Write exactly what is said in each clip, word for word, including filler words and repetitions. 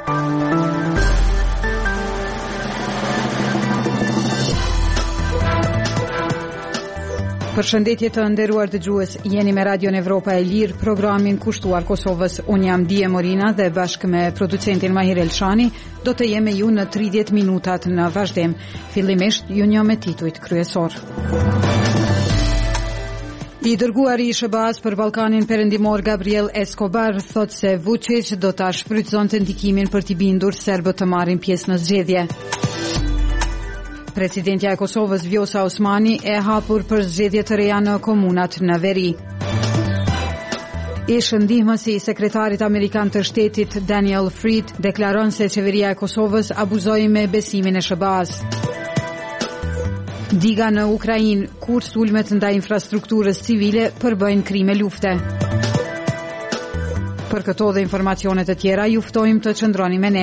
Përshëndetje të nderuar dëgjues, jeni me Radion Evropa e Lirë, programin kushtuar Kosovës. Unë jam Dije Morina dhe bashkë me producentin Mahir Elshani do të jem me ju në tridhjetë minutat në vazhdim. Fillimisht ju njoh me titujt kryesor. I dërguari i S B A-s për Ballkanin Perëndimor Gabriel Escobar thot se Vučić do ta shfrytëzonte ndikimin për t'i bindur serbët të marrin pjesë në zgjedhje. Presidentja e Kosovës Vjosa Osmani e hapur për zgjedhje të reja në komunat në veri. Ish ndihmësi i sekretarit amerikan të shtetit Daniel Fried deklaron se qeveria e Kosovës abuzoi me besimin e S B A-s. Diga në Ukrainë, kur sulmet ndaj infrastrukturës civile përbëjnë krime lufte. Për këto dhe informacione të tjera ju ftojmë të qëndroni me ne.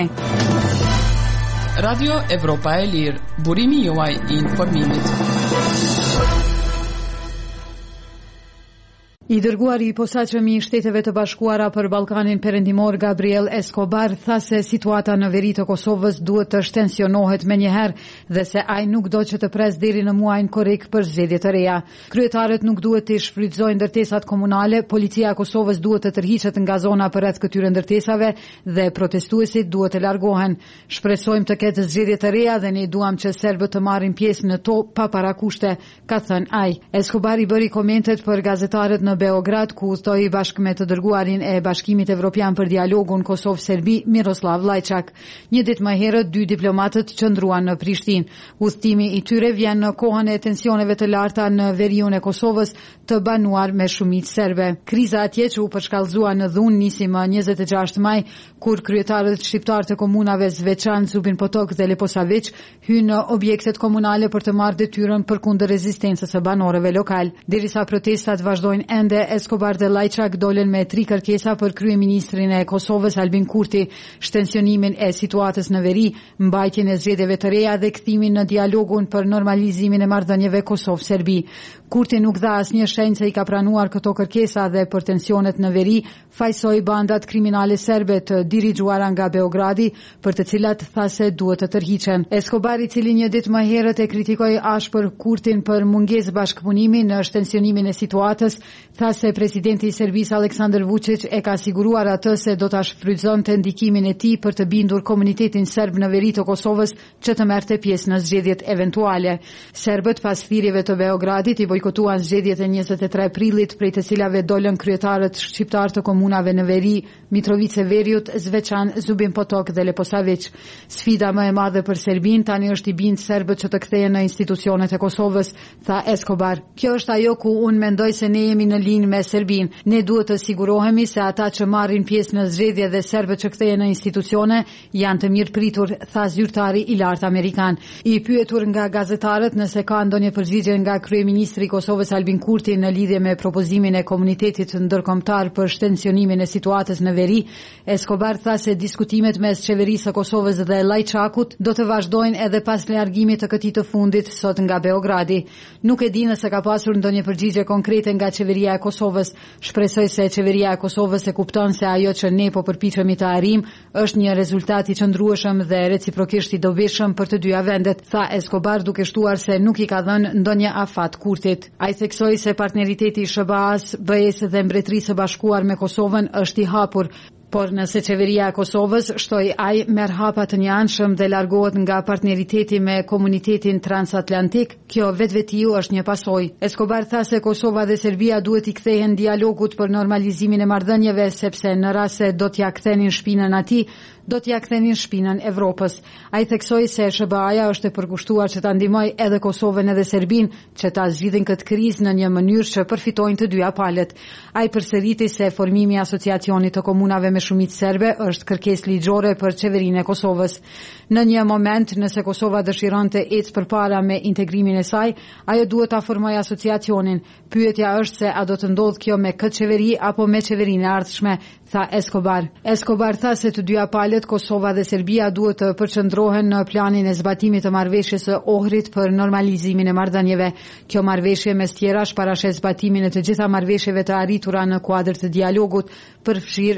Radio Evropa e Lirë, burimi juaj i informimit. I dërguari i posaçëm i Shteteve të Bashkuara për Ballkanin Perëndimor Gabriel Escobar tha se situata në veri të Kosovës duhet të shtensionohet menjëherë dhe se ai nuk do që të pres deri në muajin korrik për zgjedhje të reja. Kryetarët nuk duhet të shfrytëzojnë ndërtesat komunale, policia e Kosovës duhet të tërhiqet nga zona përreth këtyre ndërtesave dhe protestuesit duhet të largohen. Shpresojmë të ketë zgjedhje të reja dhe ne duam që serbët të marrin pjesë në to pa parakushte, ka thënë ai. Escobar i bëri komentet për gazetarët në Beograd, ku udhtoi bashkë me të dërguarin e Bashkimit Evropian për dialogun Kosovë-Serbi, Miroslav Lajçak. Një ditë më herët, dy diplomatët qëndruan në Prishtinë. Udhtimi i tyre vjen në kohën e tensioneve të larta në veriun e Kosovës, të banuar me shumicë serbe. Kriza atje që u përshkallëzua në dhunë nisi më njëzet e gjashtë maj, kur kryetarët shqiptar të komunave Zveçan, Zubin Potok dhe Leposavić hynë në objektet komunale për të marrë detyrën përkundër rezistencës së banorëve lokal. Derisa protestat vazhdojnë ende, Escobar dhe Lajçak dolën me tri kërkesa për kryeministrin e Kosovës Albin Kurti: shtensionimin e situatës në veri, mbajtjen e zgjedhjeve të reja dhe kthimin në dialogun për normalizimin e marrëdhënieve Kosovë-Serbi. Kurti nuk dha asnjë shenjë se i ka pranuar këto kërkesa dhe për tensionet në veri fajsoi bandat kriminale serbe të dirigjuara nga Beogradi, për të cilat tha se duhet të tërhiqen. Escobar, i cili një ditë më herët e kritikoi ashpër Kurtin për mungesë bashkëpunimi në shtensionimin e situatës, tha se presidenti i Serbisë Aleksandar Vučić e ka siguruar atë se do ta shfrytëzonte ndikimin e tij për të bindur komunitetin serb në veri të Kosovës që të merrte pjesë në zgjedhjet eventuale. Serbët pas thirrjeve të Beogradit i bojkotuan zgjedhjet e njëzet e tre prillit, prej të cilave dolën kryetarët shqiptar të komunave në veri, Mitrovice Veriut, Zveçan, Zubin Potok dhe Leposavić. Sfida më e madhe për Serbin tani është i bind serbët që të kthehen në institucionet e Kosovës, tha Escobar. Kjo është ajo ku unë mendoj se ne jemi në linjë me Serbin. Ne duhet të sigurohemi se ata që marrin pjesë në zgjedhje dhe serbët që kthehen në institucione janë të mirë pritur, tha zyrtari i lartë amerikan. I pyetur nga gazetarët nëse ka ndonjë përgjigje nga kryeministri i Kosovës Albin Kurti në lidhje me propozimin e komunitetit ndërkombëtar për shtensionimin e situatës në veri, Escobar tha se diskutimet mes qeverisë së Kosovës dhe Lajçakut do të vazhdojnë edhe pas largimit të këtij të fundit sot nga Beogradi. Nuk e di nëse ka pasur ndonjë përgjigje konkrete nga qeveria e Kosovës. Shpresoj se qeveria e Kosovës e kupton se ajo që ne po përpiqemi të arrijmë është një rezultat i qëndrueshëm dhe reciprokisht i dobishëm për të dyja vendet, tha Escobar, duke shtuar se nuk i ka dhënë ndonjë afat Kurtit. Ai theksoi se partneriteti i S B A-s, B E-s dhe Mbretërisë së Bashkuar me Kosovën është i hapur. Por nëse qeveria e Kosovës, shtoi ai, merr hapa të njëanshëm dhe largohet nga partneriteti me komunitetin transatlantik, kjo vetvetiu është një pasojë. Escobar tha se Kosova dhe Serbia duhet i kthehen dialogut për normalizimin e marrëdhënieve, sepse në rast se do t'ja kthenin shpinën atij, do t'ja kthenin shpinën Evropës. Ai theksoi se S B A-ja është e përkushtuar që ta ndihmojë edhe Kosovën edhe Serbinë që ta zgjidhin këtë krizë në një mënyrë që përfitojnë të dyja palët. Ai përsëriti se formimi i asociacionit të komunave me shumicë serbe është kërkesë ligjore për qeverinë e Kosovës. Në një moment, nëse Kosova dëshiron të ecë përpara me integrimin e saj, ajo duhet ta formojë asociacionin. Pyetja është se a do të ndodhë kjo me këtë qeveri apo me qeverinë e ardhshme, tha Escobar. Escobar tha se të dyja palët, Kosova dhe Serbia, duhet të përqendrohen në planin e zbatimit të marrëveshjes së Ohrit për normalizimin e marrëdhënieve. Kjo marrëveshje mes tjerash parashes zbatimin e të gjitha marrëveshjeve të arritura në kuadër të dialogut, përfshirë edhe atë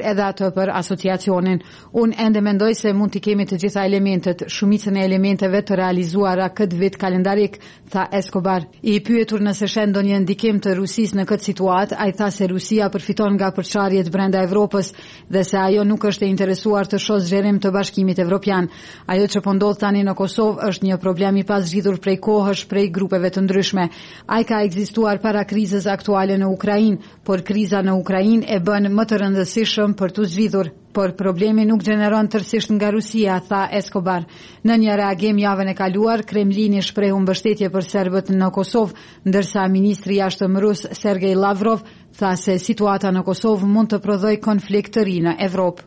të për asociacionin. Unë ende mendoj se mund t'i kemi të gjitha elementet, shumicën e elementeve të realizuara këtë vit kalendarik, tha Escobar. I pyetur nëse shen ndonjë ndikim të Rusisë në këtë situatë, ai tha se Rusia përfiton nga përçarjet brenda Evropës dhe se ajo nuk është e interesuar të shohë zgjerim të Bashkimit Evropian. Ajo që po ndodh tani në Kosovë është një problem i pazgjitur prej kohësh prej grupeve të ndryshme. Ai ka ekzistuar para krizës aktuale në Ukrainë, por kriza në Ukrainë e bën më të rëndësishëm për t'u zgjidhur. Por problemi nuk gjeneron tërësisht nga Rusia, tha Escobar. Në një reagim javën e kaluar, Kremlini shprehu mbështetje për serbët në Kosovë, ndërsa ministri i jashtëm rus Sergej Lavrov tha se situata në Kosovë mund të prodhojë konflikt të ri në Evropë.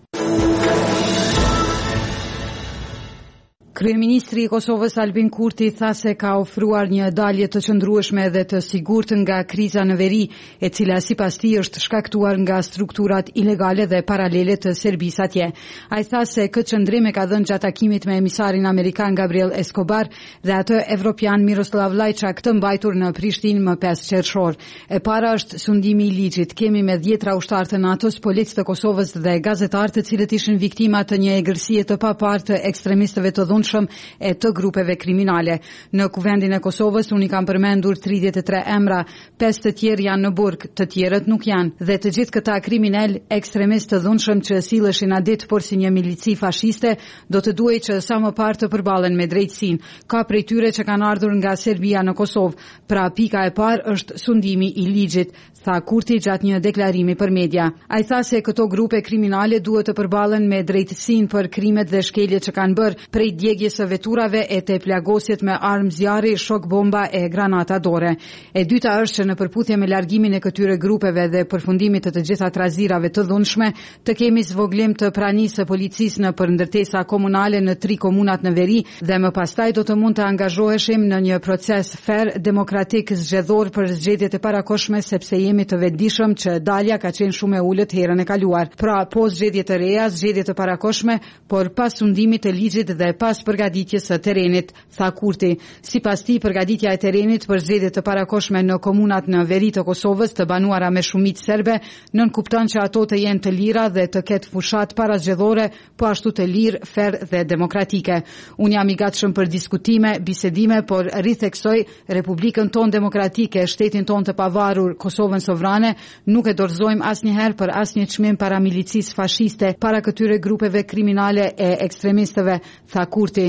Kryeministri i Kosovës Albin Kurti tha se ka ofruar një dalje të qëndrueshme dhe të sigurt nga kriza në veri, e cila sipas tij është shkaktuar nga strukturat ilegale dhe paralele të Serbisë atje. Ai tha se këtë qëndrim e ka dhënë gjatë takimit me emisarin amerikan Gabriel Escobar dhe atë evropian Miroslav Lajçak të mbajtur në Prishtinë më pesë qershor. E para është sundimi i ligjit. Kemi me dhjetra ushtarë të NATO-s, policë të Kosovës dhe gazetarë të cilët ishin viktima të një egërsie të papartë të ekstremistëve të dhunshëm e të grupeve kriminale. Në kuvendin e Kosovës unë i kam përmendur tridhjetë e tre emra, pesë të tjerë janë në burg, të tjerët nuk janë, dhe të gjithë këta kriminal ekstremist të dhunshëm që silleshin adit por si një milici fashiste, do të duhej që sa më parë të përballen me drejtësinë. Ka prej tyre që kanë ardhur nga Serbia në Kosovë, pra pika e parë është sundimi i ligjit, tha Kurti gjatë një deklarimi për media. Ai tha se këto grupe kriminale duhet të përballen me drejtësinë për krimet dhe shkeljet që kanë bërë, prej djegjes së veturave e te plagosjet me armë zjarri, shok bomba e granata dore. E dyta është që në përputhje me largimin e këtyre grupeve dhe përfundimit të të gjitha trazirave të dhunshme, të kemi zvoglim të pranisë së policisë në përndërtesa komunale në tri komunat në veri dhe më pastaj do të mund të angazhoheshim në një proces fair, demokratik, zgjedhor për zgjedhjet e parakoshme, sepse jemi të vetëdijshëm që dalja ka qenë shumë e ulët herën e kaluar. Pra, po zgjedhje të reja, zgjedhje të parakoshme, por pas sundimit të ligjit dhe pas përgatitjes së terrenit, tha Kurti. Sipas tij, përgatitja e terrenit për zgjedhje të parakoshme në komunat në veri të Kosovës të banuara me shumicë serbe nën kupton që ato të jenë të lira dhe të ketë fushat parazgjedhore, po ashtu të lirë, fair dhe demokratike. Unë jam i gatshëm për diskutime, bisedime, por ritheksoj Republikën tonë demokratike, shtetin tonë të pavarur, Kosovën sovrane, nuk e dorëzojmë asnjëherë për asnjë çmim para milicisë fashiste, para këtyre grupeve kriminale e ekstremistëve, tha Kurti.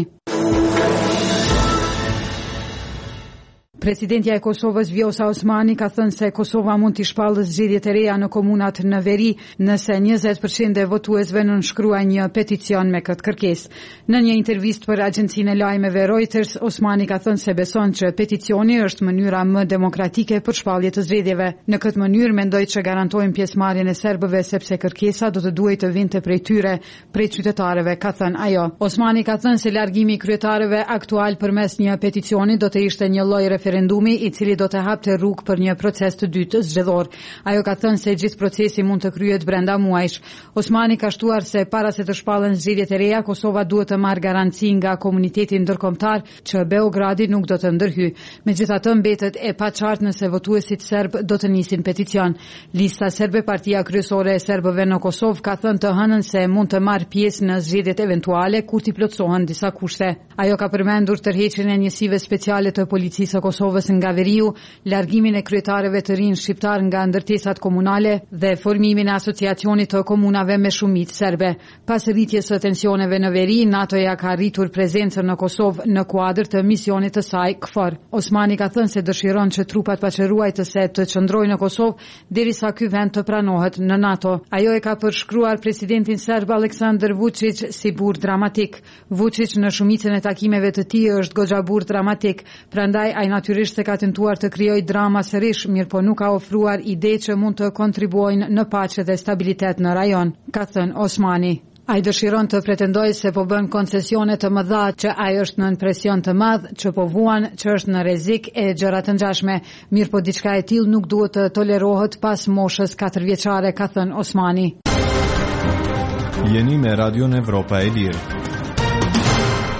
Presidentja e Kosovës Vjosa Osmani ka thënë se Kosova mund t'i shpallë zgjedhjet e reja në komunat në veri nëse njëzet përqind e votuesve nënshkruajnë një peticion me këtë kërkesë. Në një intervistë për agjencinë e lajmeve Reuters, Osmani ka thënë se beson që peticioni është mënyra më demokratike për shpallje të zgjedhjeve. Në këtë mënyrë mendoj që garantojmë pjesëmarrjen e serbëve sepse kërkesa do të duhej të vinte prej tyre, prej qytetarëve, ka thënë ajo. Osmani ka thënë se largimi i kryetarëve aktual përmes një peticioni do të ishte një lloj referendumi i cili do të hapte rrugë për një proces të dytë zgjedhor. Ajo ka thënë se gjithë procesi mund të kryhet brenda muajsh. Osmani ka shtuar se para se të shpallen zgjedhjet e reja, Kosova duhet të marrë garanci nga komuniteti ndërkombëtar që Beogradi nuk do të ndërhyjë. Megjithatë, mbetet e paqartë nëse votuesit serb do të nisin peticion. Lista serbe, partia kryesore e serbëve në Kosovë, ka thënë të hënën se mund të marrë pjesë në zgjedhjet eventuale kur t'i plotësohen disa kushte. Ajo ka përmendur tërheqjen e njësive speciale të policisë së Kosovës nga veriu, largimin e kryetarëve të rinj shqiptar nga ndërtesat komunale dhe formimin e asociacionit të komunave me shumicë serbe. Pas rritjes së tensioneve në veri, NATO-ja ka rritur prezencën në Kosovë në kuadër të misionit të saj KFOR. Osmani ka thënë se dëshiron që trupat paqëruajtëse të qëndrojnë në Kosovë derisa ky vend të pranohet në NATO. Ajo e ka përshkruar presidentin serb Aleksandar Vučić si burr dramatik. Vučić në shumicën e takimeve të tij është goxha burr dramatik, prandaj ai natyrisht se ka tentuar të krijojë drama sërish, mirë po nuk ka ofruar ide që mund të kontribuojnë në paqe dhe stabilitet në rajon, ka thënë Osmani. Ai dëshiron të pretendojë se po bën koncesione të mëdha, që ai është nën presion të madh, që po vuan, që është në rrezik e gjëra të ngjashme, mirë po diçka e tillë nuk duhet të tolerohet pas moshës katër vjeçare, ka thënë Osmani. Jeni me Radion Evropa e Lirë.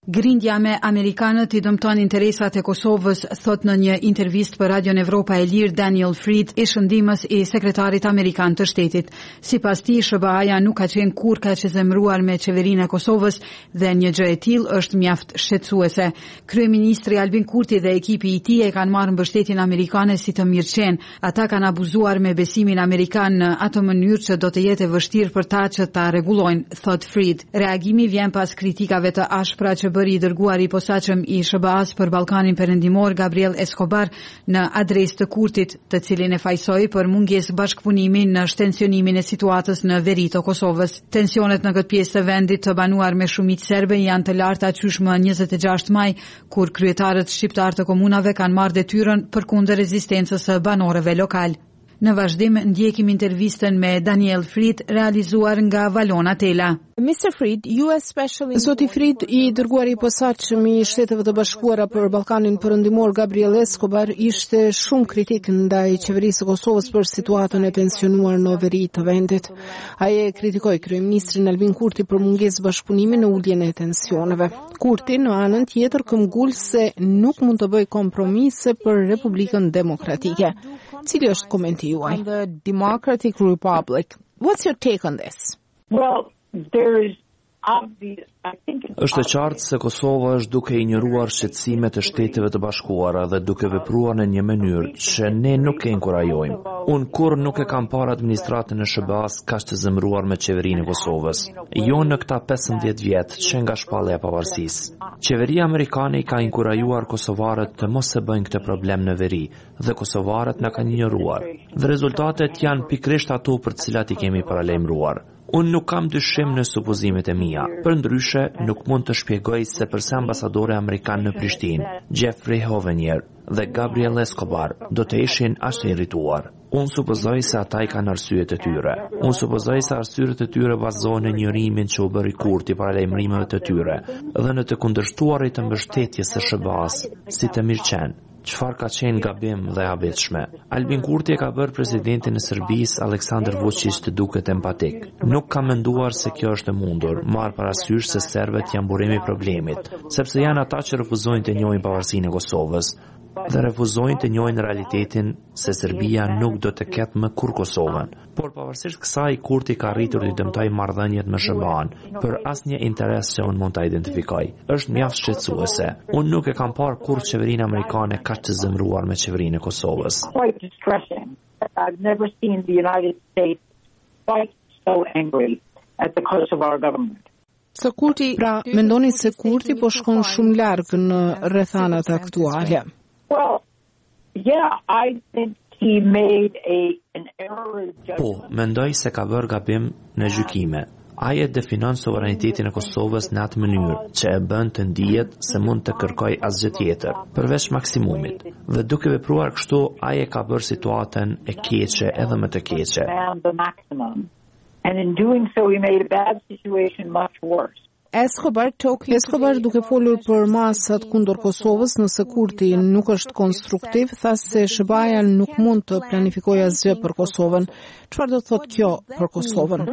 Grindja me amerikanët i dëmton interesat e Kosovës, thot në një intervistë për Radion Evropa e Lirë Daniel Fried, i shëndimës i sekretarit amerikan të shtetit. Sipas tij, S B A-ja nuk ka qenë kur kaq e zemëruar me qeverinë e Kosovës dhe një gjë e tillë është mjaft shqetësuese. Kryeministri Albin Kurti dhe ekipi i tij e kanë marrë mbështetjen amerikane si të mirëqen. Ata kanë abuzuar me besimin amerikan në atë mënyrë që do të jetë e vështirë për ta që ta rregullojnë, thot Fried. Reagimi vjen pas kritikave të ashpra që bëri i dërguari i posaçëm i S B A-s për Ballkanin Perëndimor Gabriel Escobar në adresë të Kurtit, të cilin e fajsoi për mungesë bashkëpunimi në shtensionimin e situatës në veri të Kosovës. Tensionet në këtë pjesë të vendit të banuar me shumicë serbe janë të larta qysh më njëzet e gjashtë maj, kur kryetarët shqiptar të komunave kanë marrë detyrën përkundër rezistencës së banorëve lokal. Në vazhdim ndjekim intervistën me Daniel Fried realizuar nga Valona Tela. mister Fried, ju especially... Zoti Fried, i dërguari i posaçëm i Shteteve të Bashkuara për Ballkanin Perëndimor Gabriel Escobar ishte shumë kritik ndaj qeverisë së Kosovës për situatën e tensionuar në veri të vendit. Ai e kritikoi kryeministrin Albin Kurti për mungesë bashkëpunimi në uljen e tensioneve. Kurti në anën tjetër këmbgul se nuk mund të bëj kompromise për Republikën Demokratike. Cili është komenti juaj? On the Democratic Republic. What's your take on this? Well, there is obvious, I think Është e qartë se Kosova është duke injoruar shqetësimet e Shteteve të Bashkuara dhe duke vepruar në një mënyrë që ne nuk e inkurajojmë. Unë kur nuk e kam parë administratën e S B A-s kaq të zemëruar me qeverinë e Kosovës. Jo në këta pesëmbëdhjetë vjet që nga shpallja e pavarësisë. Qeveria amerikane i ka inkurajuar kosovarët të mos e bëjnë këtë problem në veri dhe kosovarët na kanë injoruar. Dhe rezultatet janë pikërisht ato për të cilat i kemi paralajmëruar. Unë nuk kam dyshim në supozimet e mia. Për ndryshe, nuk mund të shpjegoj se përse ambasadore amerikan në Prishtinë, Jeffrey Hovenier dhe Gabriel Escobar do të ishin aq të irrituar. Unë supozoj se ata i kanë arsyet e tyre. Unë supozoj se arsyet e tyre bazohen në njërimin që u bëri Kurti para lajmërimeve të tyre dhe në të kundërshtuarit të mbështetjes së S B A-s, si të mirëqen. Çfarë ka qenë gabim dhe habitshme. Albin Kurti e ka bërë presidentin e Serbisë Aleksandar Vučić të duket empatik. Nuk ka menduar se kjo është e mundur, marr parasysh se serbët janë burimi i problemit, sepse janë ata që refuzojnë të njohin pavarësinë e Kosovës dhe refuzojnë të njohin realitetin se Serbia nuk do të ketë më kur Kosovën. Por pavarësisht kësaj, Kurti ka arritur të dëmtojë marrëdhëniet me S B A-n për asnjë interes që unë mund ta identifikoj. Është mjaft shqetësuese. Unë nuk e kam parë kur qeverinë amerikane kaq të zemëruar me qeverinë e Kosovës. quite distressing. I've never seen the United States quite so angry at the Kosovar government. Së Kurti, pra, mendoni se Kurti po shkon shumë larg në rrethanat aktuale. Well, yeah, I think he made a an error of judgment. Po, mendoj se ka bërë gabim në gjykime. Ai e definon sovranitetin e Kosovës në atë mënyrë që e bën të ndihet se mund të kërkoj asgjë tjetër, përveç maksimumit. Dhe duke vepruar kështu, ai e ka bërë situatën e keqe edhe më të keqe. Demand the maximum. And in doing so, he made a bad situation much worse. Escobar, Escobar duke folur për masat kundër Kosovës nëse Kurti nuk është konstruktiv, tha se S B A-ja nuk mund të planifikojë asgjë për Kosovën. Çfarë do të thotë kjo për Kosovën?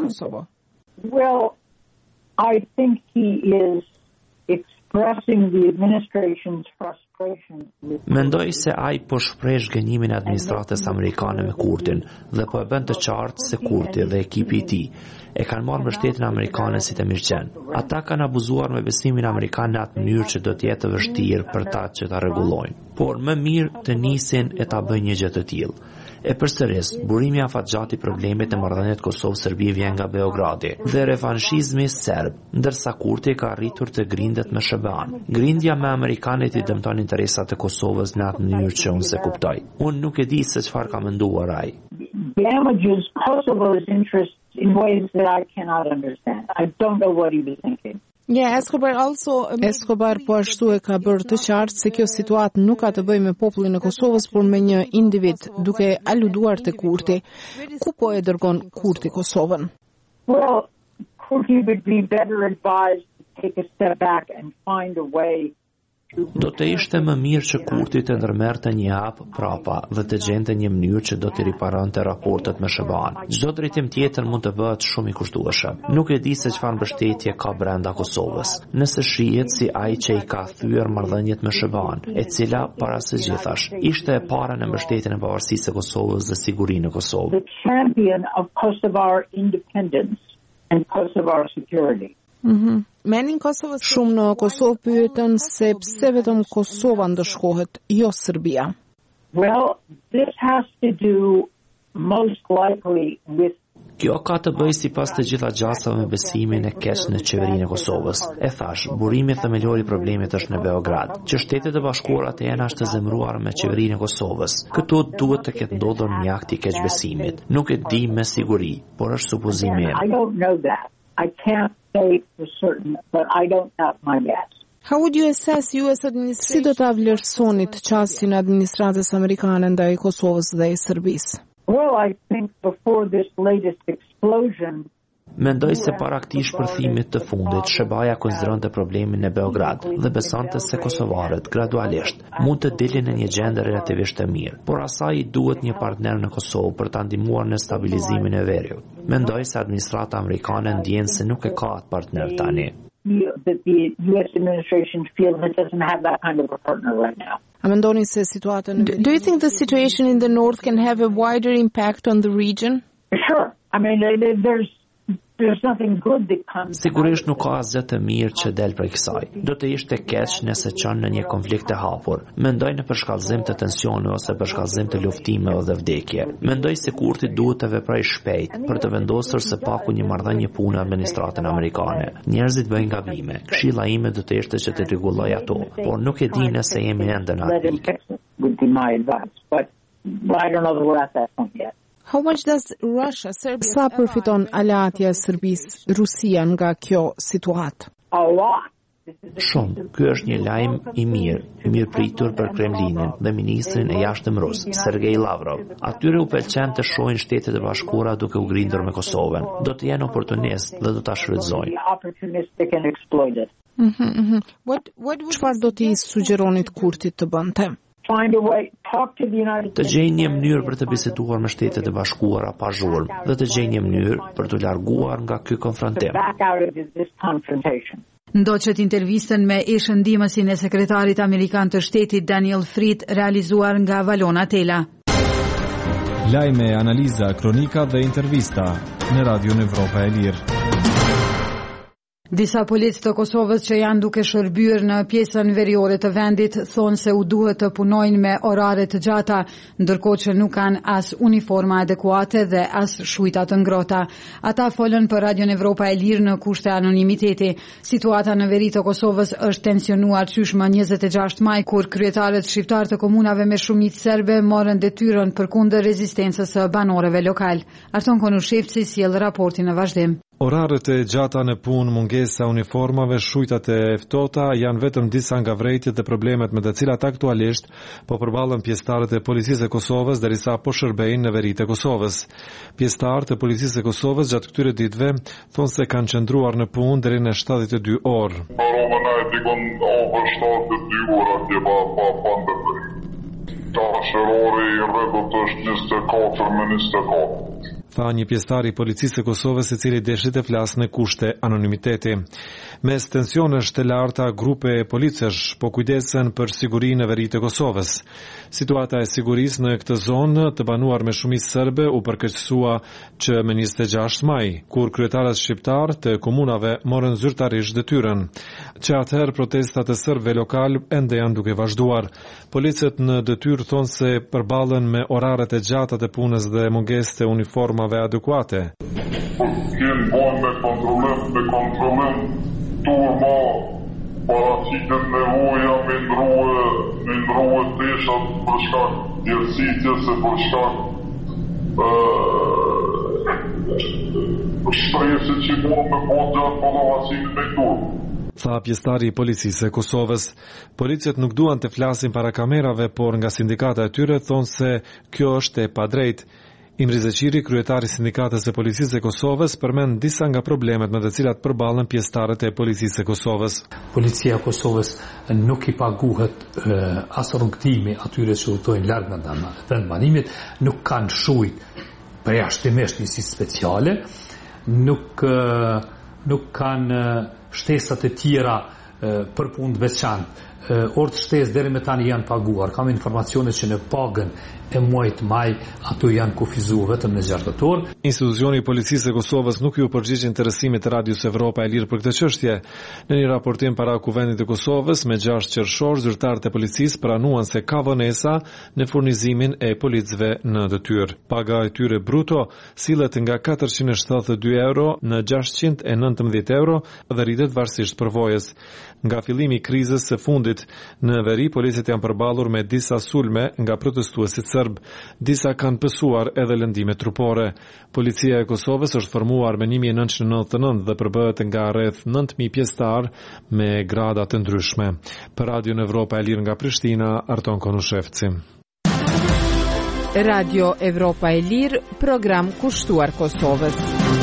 Well, I think he is expressing the administration's frustration with Mendoj se ai po shpreh zhgënjimin e administratës amerikane me Kurtin dhe po e bën të qartë se Kurti dhe ekipi i tij e kanë marrë mbështetjen amerikane si të mirëqen. Ata kanë abuzuar me besimin amerikan në atë mënyrë që do të jetë vështirë për ta që ta rregullojnë. Por më mirë të nisin e ta bëjnë një gjë të tillë. E përsëris, burimi afatgjat i problemit në marrëdhëniet Kosovë-Serbi vjen nga Beogradi dhe revanshizmi serb, ndërsa Kurti ka arritur të grindet me S B A-n. Grindja me amerikanët i dëmton interesat e Kosovës në atë mënyrë që unë se kuptoj. Unë nuk e di se çfarë ka menduar ai. damages Kosovo's interests in ways that I cannot understand. I don't know what he was thinking. Yeah, Escobar also Escobar po ashtu e ka bërë të qartë se kjo situatë nuk ka të bëjë me popullin e Kosovës, por me një individ, duke aluduar te Kurti. Ku po e dërgon Kurti Kosovën? Well, Kurti would be better advised to take a step back and find a way Do të ishte më mirë që Kurti të ndërmerrte një hap prapa dhe të gjente një mënyrë që do të riparante raportet me SHBA-n. Çdo drejtim tjetër mund të bëhet shumë i kushtueshëm. Nuk e di se çfarë mbështetje ka brenda Kosovës. Nëse shihet si ai që i ka thyer marrëdhëniet me SHBA-n, e cila para së gjithash ishte e para në mbështetjen e pavarësisë së Kosovës dhe sigurinë në Kosovë. The champion of Kosovar independence and Kosovar security. Mhm. Shumë në Kosovë pyeten se pse vetëm Kosova ndëshkohet, jo Serbia. Well, this has to do most likely with Kjo ka të bëjë sipas të gjitha gjasave me besimin e keq në qeverinë e Kosovës. E thash, burimi themelor i problemit është në Beograd, që Shtetet e Bashkuara të jenë ashtë të zemruar me qeverinë e Kosovës. Këtu duhet të ketë ndodhur një akt i keqbesimit. Nuk e di me siguri, por është supozimi im. I don't know that. I can't say for certain, but I don't have my guess. How would you assess U S administration? Si do ta vlerësonit qasjen e administratës amerikane ndaj Kosovës dhe Serbisë? Well, I think before this latest explosion, Mendoj se para këtij shpërthimit të fundit, SHBA-ja konsideronte problemin në Beograd dhe besonte se kosovarët gradualisht mund të dilin në një gjendje relativisht të mirë, por asaj duhet një partner në Kosovë për ta ndihmuar në stabilizimin e veriut. Mendoj se administrata amerikane ndjen se nuk e ka atë partner tani. that the U S administration feels it doesn't have that kind of a partner right now. A mendoni se situata në Do you think the situation in the north can have a wider impact on the region? Sure. I mean, there's there's nothing good that comes. Sigurisht nuk ka asgjë të mirë që del prej kësaj. Do të ishte keq nëse çon në një konflikt të hapur. Mendoj në përshkallëzim të tensione ose përshkallëzim të luftimeve dhe vdekje. Mendoj se Kurti duhet të veprojë shpejt për të vendosur së paku një marrëdhënie pune administratën amerikane. Njerëzit bëjnë gabime. Këshilla ime do të ishte që të rregulloj ato, por nuk e di nëse jemi ende në atë pikë. Would be my advice, but I don't know that we're at that point yet. How much does Russia, Serbia, Sa përfiton aleatja e Serbisë, Rusia nga kjo situatë? A lot. Shumë. Ky është një lajm i mirë, i mirë pritur për Kremlinin dhe ministrin e jashtëm rus, Sergej Lavrov. Atyre u pëlqen të shohin Shtetet e Bashkuara duke u grindur me Kosovën. Do të jenë oportunist dhe do ta shfrytëzojnë. Opportunistic and exploited. Mhm, mhm. What what Çfarë do t'i sugjeronit Kurtit të bënte? Find a way, talk to the United Të States. gjejnë një mënyrë për të biseduar me Shtetet e Bashkuara pa zhurmë dhe të gjejnë një mënyrë për të larguar nga ky konfrontim. Back out of this confrontation. Ndoqët intervistën me ish ndihmësin e sekretarit amerikan të shtetit Daniel Fried realizuar nga Valona Tela. Lajme, analiza, kronika dhe intervista në Radion Evropa e Lirë. Disa polic të Kosovës që janë duke shërbyer në pjesën veriore të vendit thonë se u duhet të punojnë me orare të gjata, ndërkohë që nuk kanë as uniforma adekuate dhe as shujta të ngrohta. Ata folën për Radion Evropa e Lirë në kushte anonimiteti. Situata në veri të Kosovës është tensionuar qysh më njëzet e gjashtë maj, kur kryetarët shqiptar të komunave me shumicë serbe morën detyrën përkundër rezistencës së banorëve lokal. Arton Konushevci sjell raportin në vazhdim. Orarët e gjata në punë, mungesa uniformave, shujtat e ftohta janë vetëm disa nga vërejtjet dhe problemet me të cilat aktualisht po përballen pjesëtarët e Policisë së Kosovës derisa po shërbejnë në veritë e Kosovës. Pjesëtarët e Policisë së Kosovës gjatë këtyre ditëve thonë se kanë qëndruar në punë deri në shtatëdhjetë e dy orë. Tha një pjesëtar i Policisë së Kosovës, i cili deshit të flasë në kushte anonimiteti. Mes tensionesh të larta, grupe e policesh po kujdesen për sigurinë e veritë të Kosovës. Situata e sigurisë në këtë zonë të banuar me shumicë serbe u përkeqësua që me njëzet e gjashtë maj, kur kryetarët shqiptar të komunave morën zyrtarisht detyrën. Që atëherë protestat e serbëve lokal ende janë duke vazhduar. Policët në detyrë thonë se përballen me oraret e gjata të punës dhe mungesë të uniformave adekuate. Kënë bojnë me kontrolim, me kontrolim turma, parasitet nevoja me ndruhe, me ndruhe teshat për shkak djelësitjes e për shkak shpresit që bojnë me bojnë gjatë përdovacimin me turma. Tha pjesëtari i Policisë së Kosovës. Policët nuk duan të flasin para kamerave, por nga sindikata e tyre thonë se kjo është e padrejtë. Imri Zeqiri, kryetari i Sindikatës së Policisë së Kosovës, përmend disa nga problemet me të cilat përballen pjesëtarët e Policisë së Kosovës. Policia e Kosovës nuk i paguhet as rrugtimi atyre që udhtojnë larg nga vendbanimit, nuk kanë shujt përjashtimisht njësi speciale, nuk nuk kanë shtesat e tjera për punë të veçantë. Orë shtesë deri me tani janë paguar. Kam informacione që në pagën e muajit maj ato janë kufizuar vetëm në gjartator. Institucioni i Policisë së Kosovës nuk ju përgjigj interesimit të Radios Evropa e Lirë për këtë çështje. Në një raportim para Kuvendit të Kosovës me gjashtë qershor, zyrtarët e policisë pranuan se ka vonesa në furnizimin e policëve në detyrë. Paga e tyre bruto sillet nga katërqind e shtatëdhjetë e dy euro në gjashtëqind e nëntëmbëdhjetë euro dhe rritet varësisht përvojës. Nga fillimi i krizës së fundit në veri, policët janë përballur me disa sulme nga protestuesit serb. Disa kanë pësuar edhe lëndime trupore. Policia e Kosovës është formuar me një mijë e nëntëqind e nëntëdhjetë e nëntë dhe përbëhet nga rreth nëntë mijë pjesëtar me grada të ndryshme. Për Radion Evropa e Lirë nga Prishtina, Arton Konushevci. Radio Evropa e Lirë, program kushtuar Kosovës.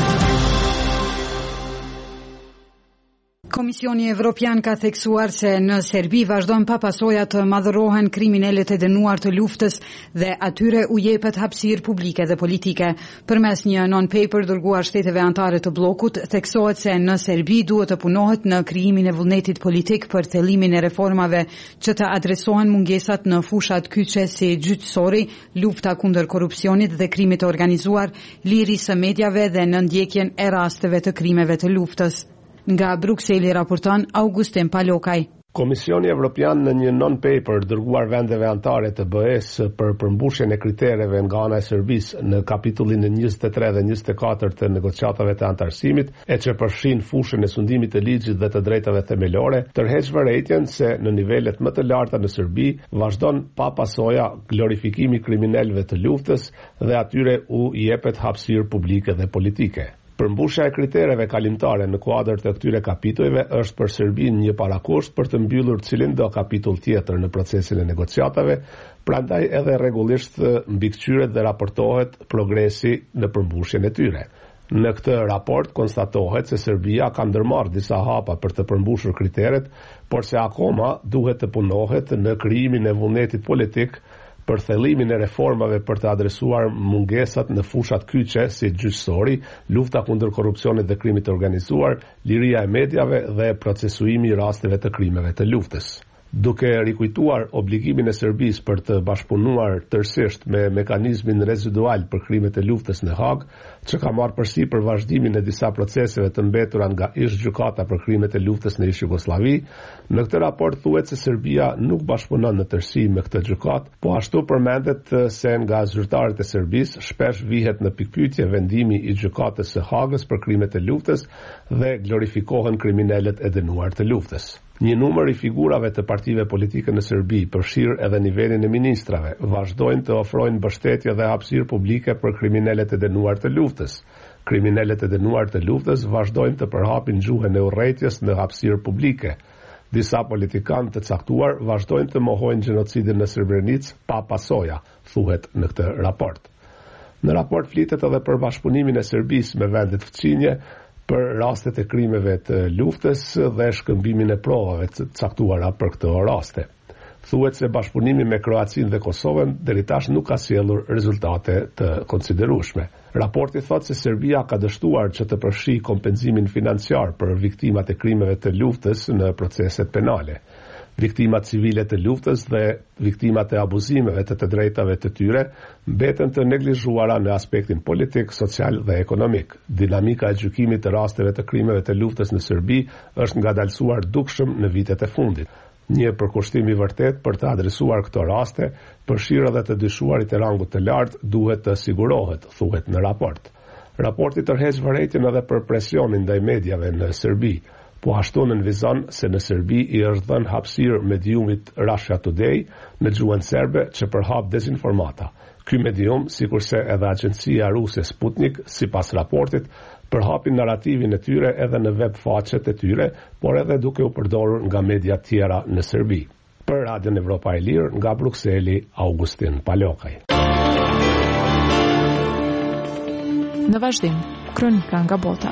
Komisioni Evropian ka theksuar se në Serbi vazhdojnë pa pasoja të madhërohen kriminalet e dënuar të luftës dhe atyre u jepet hapësirë publike dhe politike. Përmes një non-paper dërguar shteteve anëtare të bllokut, theksohet se në Serbi duhet të punohet në krijimin e vullnetit politik për thellimin e reformave që të adresohen mungesat në fushat kyçe si gjyqësori, lufta kundër korrupsionit dhe krimit të organizuar, lirisë së medjave dhe në ndjekjen e rasteve të krimeve të luftës. Nga Brukseli raporton Augustin Palokaj. Komisioni Evropian në një non-paper dërguar vendeve anëtare të B E S për përmbushjen e kritereve nga ana e Serbisë në kapitullin e njëzet e tre dhe njëzet e katër të negociatave të anëtarësimit, e që përfshin fushën e sundimit të ligjit dhe të drejtave themelore, tërheq vërejtjen se në nivelet më të larta në Serbi vazhdon pa pasoja glorifikimi i kriminalëve të luftës dhe atyre u jepet hapësirë publike dhe politike. Përmbushja e kritereve kalimtare në kuadër të këtyre kapitujve është për Serbinë një parakusht për të mbyllur cilin do kapitull tjetër në procesin e negociatave, prandaj edhe rregullisht mbikëqyret dhe raportohet progresi në përmbushjen e tyre. Në këtë raport konstatohet se Serbia ka ndërmarrë disa hapa për të përmbushur kriteret, por se akoma duhet të punohet në krijimin e vullnetit politik për thellimin e reformave për të adresuar mungesat në fushat kyçe si gjyqësori, lufta kundër korrupsionit dhe krimit të organizuar, liria e medjave dhe procesuimi i rasteve të krimeve të luftës. Duke rikujtuar obligimin e Serbisë për të bashkëpunuar tërësisht me mekanizmin rezidual për krimet e luftës në Hag, që ka marrë përsipër vazhdimin e disa proceseve të mbetura nga ish-gjykata për krimet e luftës në ish-Jugosllavi, në këtë raport thuhet se Serbia nuk bashkëpunon në tërësi me këtë gjykatë, po ashtu përmendet se nga zyrtarët e Serbisë shpesh vihet në pikpyetje vendimi i gjykatës së Hagës për krimet e luftës dhe glorifikohen kriminalet e dënuar të luftës. Një numër i figurave të partive politike në Serbi, përfshirë edhe nivelin e ministrave, vazhdojnë të ofrojnë mbështetje dhe hapësirë publike për kriminalet e dënuar të luftës. Kriminalet e dënuar të luftës vazhdojnë të përhapin gjuhën e urrëties në hapësirë publike. Disa politikanë të caktuar vazhdojnë të mohojnë gjenocidin në Srebrenicë pa pasoja, thuhet në këtë raport. Në raport flitet edhe për bashkëpunimin e Serbisë me vendet fëmijë për rastet e krimeve të luftës dhe shkëmbimin e provave të caktuara për këto raste. Thuhet se bashkëpunimi me Kroacinë dhe Kosovën deri tash nuk ka sjellur rezultate të konsiderueshme. Raporti thotë se Serbia ka dështuar që të përfshijë kompensimin financiar për viktimat e krimeve të luftës në proceset penale. Viktimat civile të luftës dhe viktimat e abuzimeve të të drejtave të tyre mbeten të neglizhuara në aspektin politik, social dhe ekonomik. Dinamika e gjykimit të rasteve të krimeve të luftës në Serbi është ngadalësuar dukshëm në vitet e fundit. Një përkushtim i vërtet për të adresuar këto raste, përfshirë edhe të dyshuarit e rangut të lartë duhet të sigurohet, thuhet në raport. Raporti tërheq vërejtjen edhe për presionin ndaj mediave në Serbi. Po ashtu nënvizon se në Serbi i është dhënë hapësirë mediumit Russia Today në gjuhën serbe që përhap dezinformata. Ky medium, sikurse edhe agjencia ruse Sputnik, sipas raportit, përhapin narrativin e tyre edhe në web faqet e tyre, por edhe duke u përdorur nga media tjera në Serbi. Për Radion Evropa e Lirë, nga Brukseli, Augustin Palokaj. Në vazhdim, kronika nga bota.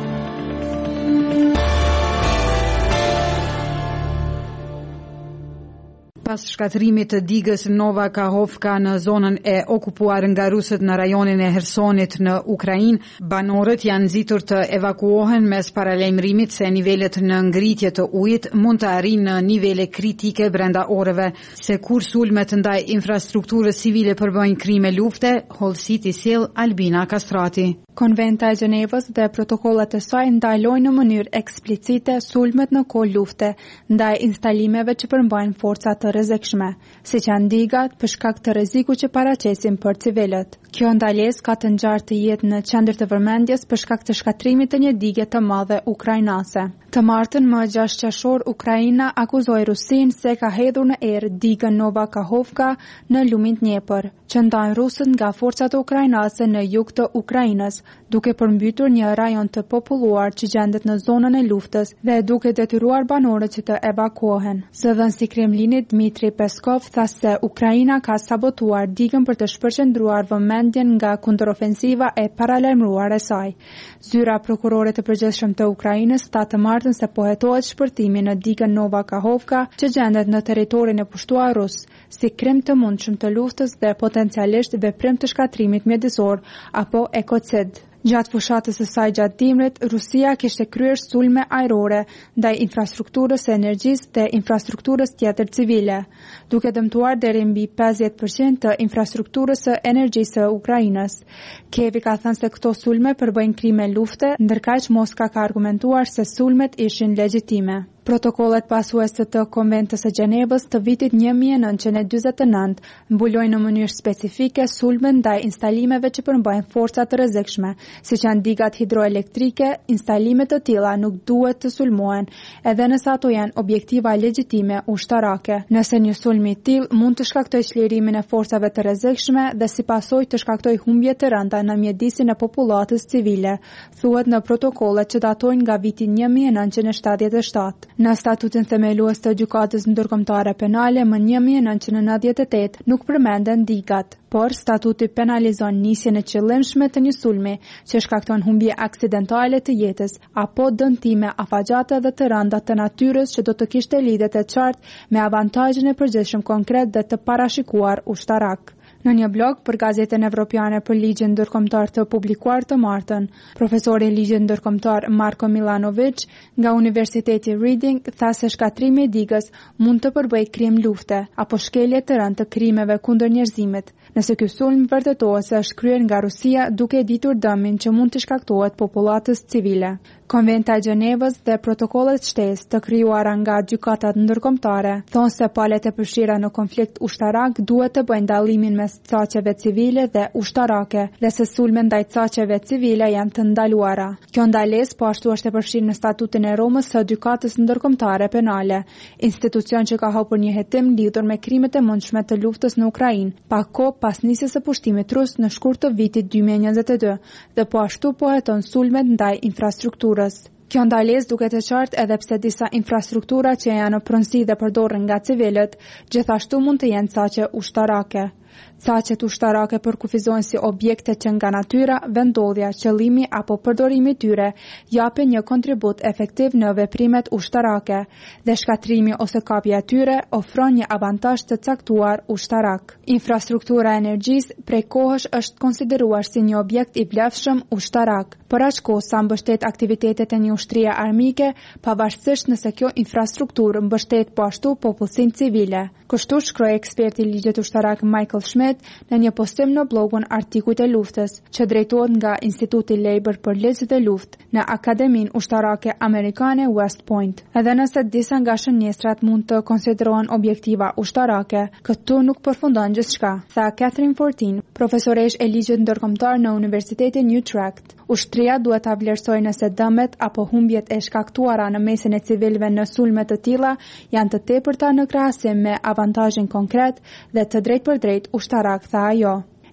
Pas shkatrimit të digës Nova Kakhovka në zonën e okupuar nga rusët në rajonin e Hersonit në Ukrainë, banorët janë nxitur të evakuohen mes paralajmërimit se nivelet në ngritje të ujit mund të arrijnë në nivele kritike brenda orëve. Se kur sulmet ndaj infrastrukturës civile përbëjnë krime lufte, hollësit i sjell Albina Kastrati. Konventa e Gjenevës dhe protokollet e saj ndalojnë në mënyrë eksplicite sulmet në kohë lufte ndaj instalimeve që përmbajnë forca të rrezikshme, siç janë digat, për shkak të rrezikut që paraqesin për civilët. Kjo ndalesë ka të ngjarë të jetë në qendër të vëmendjes për shkak të shkatrimit të një dige të madhe ukrainase. Të martën më gjashtë qershor, Ukraina akuzoi Rusinë se ka hedhur në erë digën Nova Kakhovka në lumin Dnepër, që ndajnë rusët nga forcat ukrainase në jug të Ukrainës, duke përmbytur një rajon të populluar që gjendet në zonën e luftës dhe duke detyruar banorët që të evakuohen. Zëdhënësi i Kremlinit Dmitri Peskov tha se Ukraina ka sabotuar digën për të shpërqendruar vëmendjen nga kundërofensiva e paralajmëruar e saj. Zyra prokurore të përgjithshëm të Ukrainës tha të martën se po hetohet shpërtimi në digën Nova Kakhovka që gjendet në territorin e pushtuar rus, si krim të mundshëm të luftës dhe potencialisht veprim të shkatrimit mjedisor apo ekocid. Gjatë fushatës së saj gjatë dimrit, Rusia kishte kryer sulme ajrore ndaj infrastrukturës së energjisë dhe infrastrukturës tjetër civile, duke dëmtuar deri mbi pesëdhjetë përqind të infrastrukturës së energjisë së Ukrainës. Kievi ka thënë se këto sulme përbëjnë krime lufte, ndërkaq Moska ka argumentuar se sulmet ishin legjitime. Protokollet pasuese të Konventës së Gjenevës të vitit një mijë e nëntëqind e dyzet e nëntë mbulojnë në mënyrë specifike sulme ndaj instalimeve që përmbajnë forca të rrezikshme, siç janë digat hidroelektrike. Instalimet të tilla nuk duhet të sulmohen, edhe nëse ato janë objektiva legjitime ushtarake. Nëse një sulm i tillë mund të shkaktojë çlirimin e forcave të rrezikshme dhe si pasojë të shkaktojë humbje të rënda në mjedisin e popullatës civile, thuhet në protokollet që datojnë nga viti një mijë e nëntëqind e shtatëdhjetë e shtatë. Në statutin themelues të gjykatës ndërkombëtare penale më një mijë e nëntëqind e nëntëdhjetë e tetë nuk përmenden digat, por statuti penalizon nisjen e qëllimshme të një sulmi që shkakton humbje aksidentale të jetës apo dëmtime afagjate dhe të rënda të natyrës që do të kishte lidhje të qartë me avantazhin e përgjithshëm konkret dhe të parashikuar ushtarak. Në një blog për Gazetën Evropiane për Ligjin Ndërkombëtar të publikuar të martën, profesori i ligjit ndërkombëtar Marko Milanovic nga Universiteti Reading tha se shkatrimi i digës mund të përbëjë krim lufte apo shkelje të rëndë të krimeve kundër njerëzimit, nëse ky sulm vërtetohet se është kryer nga Rusia duke e ditur dëmin që mund të shkaktohet popullatës civile. Konventa e Gjenevës dhe protokollet shtesë të krijuara nga gjykatat ndërkombëtare thonë se palët e përfshira në konflikt ushtarak duhet të bëjnë dallimin mes caqeve civile dhe ushtarake dhe se sulmet ndaj caqeve civile janë të ndaluara. Kjo ndalesë po ashtu është e përfshirë në statutin e Romës së gjykatës ndërkombëtare penale, institucion që ka hapur një hetim lidhur me krimet e mundshme të luftës në Ukrainë, pak kohë pas nisjes së pushtimit rus në shkurt të vitit dy mijë e njëzet e dy, dhe po ashtu po heton sulmet ndaj infrastrukturës. Kjo ndalesë duket e qartë edhe pse disa infrastruktura që janë në pronësi dhe përdoren nga civilët, gjithashtu mund të jenë caqe ushtarake. Caqet ushtarake përkufizojnë si objekte që nga natyra, vendodhja, qëllimi apo përdorimi i tyre japin një kontribut efektiv në veprimet ushtarake dhe shkatrimi ose kapja e tyre ofron një avantazh të caktuar ushtarak. Infrastruktura e energjisë prej kohësh është konsideruar si një objekt i vlefshëm ushtarak, por aq kohë sa mbështet aktivitetet e një ushtrie armike, pavarësisht nëse kjo infrastrukturë mbështet po ashtu popullsinë civile. Kështu shkroi eksperti i ligjit ushtarak Michael Schmidt në një postim në blogun Artikujt e luftës, që drejtohet nga Instituti Labor për Ligj dhe Luftë në Akademinë Ushtarake Amerikane West Point. Edhe nëse disa nga shënjestrat mund të konsiderohen objektiva ushtarake, këtu nuk përfundon gjithçka, tha Catherine Fortin, profesoresh e ligjit ndërkombëtar në Universitetin Utrecht. Ushtria duhet ta vlerësojë nëse dëmet apo humbjet e shkaktuara në mesin e civilëve në sulme të tilla janë të tepërta në krahasim me avantazhin konkret dhe të drejtpërdrejt ushtarak, tha ajo.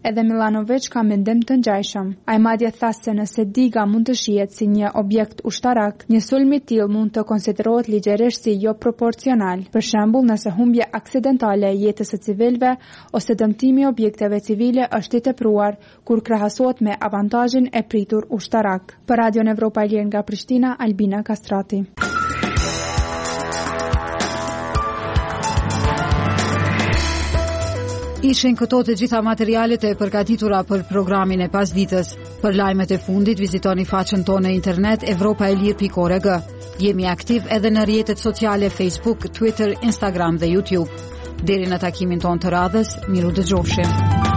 edhe Milanovic ka mendim të ngjajshëm. Ai madje tha se nëse diga mund të shihet si një objekt ushtarak, një sulm i tillë mund të konsiderohet ligjërisht si jo proporcional. Për shembull, nëse humbje aksidentale e jetës së civilëve ose dëmtimi i objekteve civile është i tepruar kur krahasohet me avantazhin e pritur ushtarak. Për Radion Evropa e Lirë nga Prishtina, Albina Kastrati. Ishin këto të gjitha materialet e përgatitura për programin e pasditës. Për lajmet e fundit vizitoni faqen tonë në internet evropa e lirë pikë org. Jemi aktiv edhe në rrjetet sociale Facebook, Twitter, Instagram dhe YouTube. Deri në takimin tonë të radhës, miru dëgjofshim.